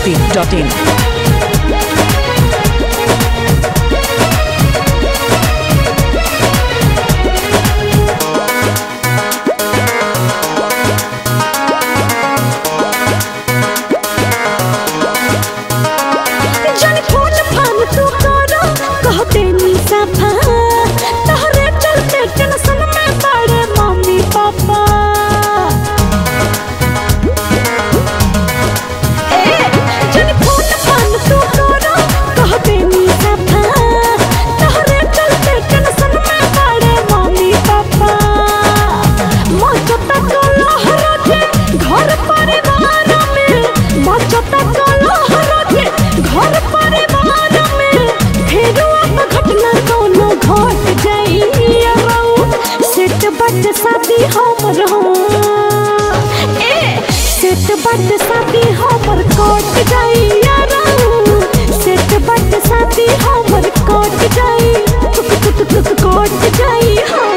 biharmasti.in शादी हमर set बट शादी हमर कट जाई सेट बट शादी हमर कट जाई कट जाई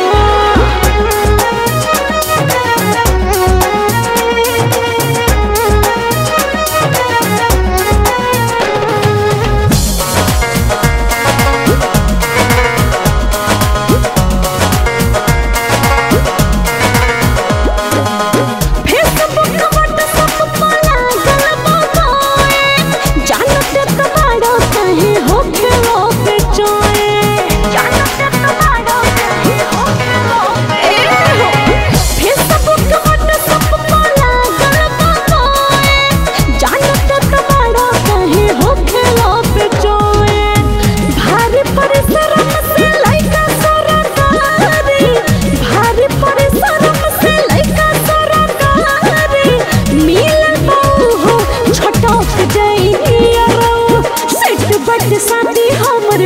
शादी हमर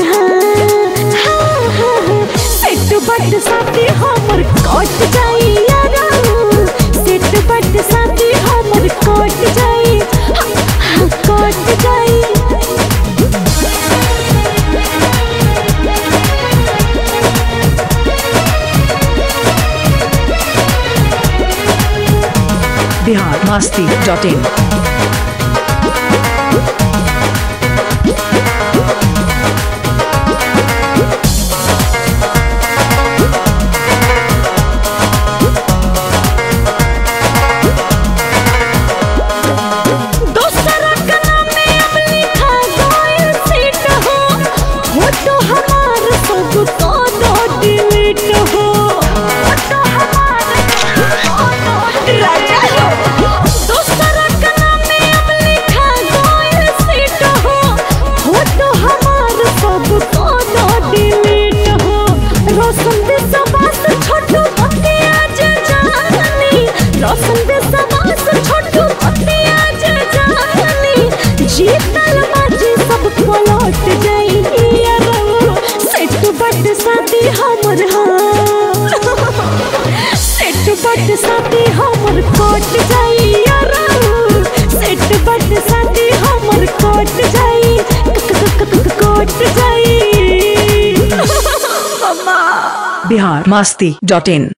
सेट बट शादी हमर कट जाई सेट बट शादी हमर कट जाई कट जाई biharmasti.in शादी हमर सेट बट शादी हमर कट जाई सेट बट शादी हमर कट जाई कट जाई biharmasti.in